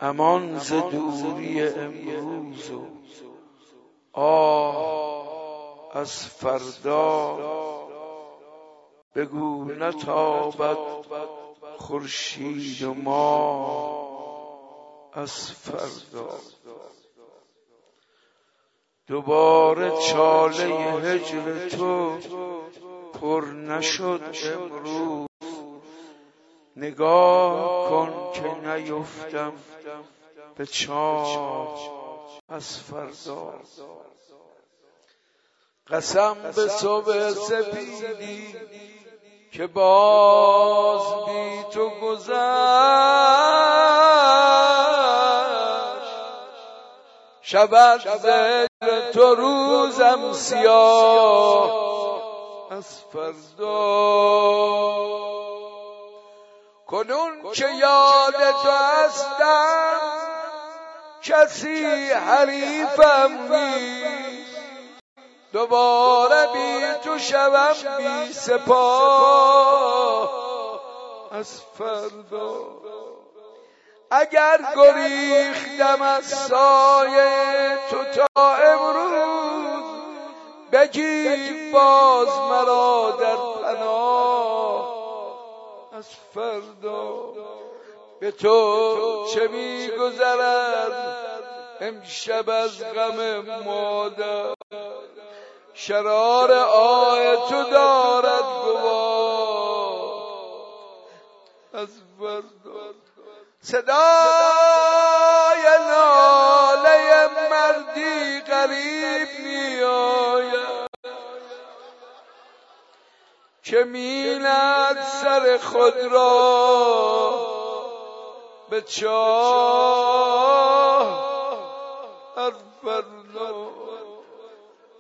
امان ز دوری امروز و آه از فردا. بگو نتابد خورشید و ماه از فردا. دوباره چاله هجر تو پر نشد امروز. نگاه کن که نیفتم به چاه از فردا. قسم به صبح سپیدی که باز بی تو گذشت. شبت ذکر تو روزم سیاه از فردا. کنون که یاد تو هستم کسی حریفم نیست. دوباره بی تو شوم بی سپاه از فردا. اگر گریختم از سایه تو تا امروز، بگیر باز مرا در پناه از فردا. به تو چه می‌گذرد امشب از غم مادر؟ شرار آه تو دارد گواه از فردا. صدای ناله مردی غریب میآید که می‌نهد سر خود را به چاه از فردا.